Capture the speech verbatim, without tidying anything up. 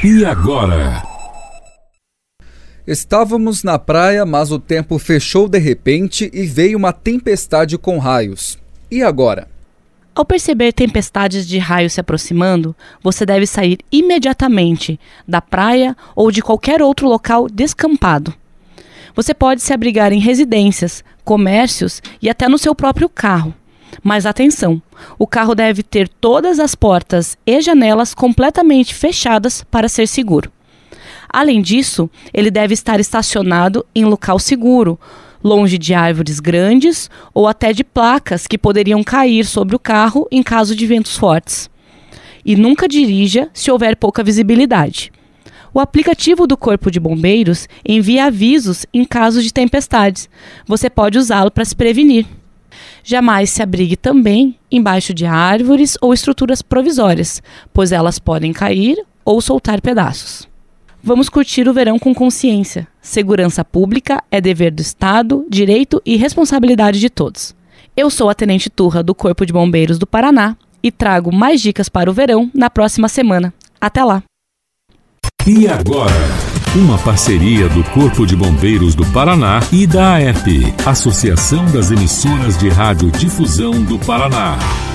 E agora? Estávamos na praia, mas o tempo fechou de repente e veio uma tempestade com raios. E agora? Ao perceber tempestades de raios se aproximando, você deve sair imediatamente da praia ou de qualquer outro local descampado. Você pode se abrigar em residências, comércios e até no seu próprio carro. Mas atenção, o carro deve ter todas as portas e janelas completamente fechadas para ser seguro. Além disso, ele deve estar estacionado em local seguro, longe de árvores grandes ou até de placas que poderiam cair sobre o carro em caso de ventos fortes. E nunca dirija se houver pouca visibilidade. O aplicativo do Corpo de Bombeiros envia avisos em caso de tempestades. Você pode usá-lo para se prevenir. Jamais se abrigue também embaixo de árvores ou estruturas provisórias, pois elas podem cair ou soltar pedaços. Vamos curtir o verão com consciência. Segurança pública é dever do Estado, direito e responsabilidade de todos. Eu sou a Tenente Turra do Corpo de Bombeiros do Paraná e trago mais dicas para o verão na próxima semana. Até lá! E agora? Uma parceria do Corpo de Bombeiros do Paraná e da A E P, Associação das Emissoras de Rádio Difusão do Paraná.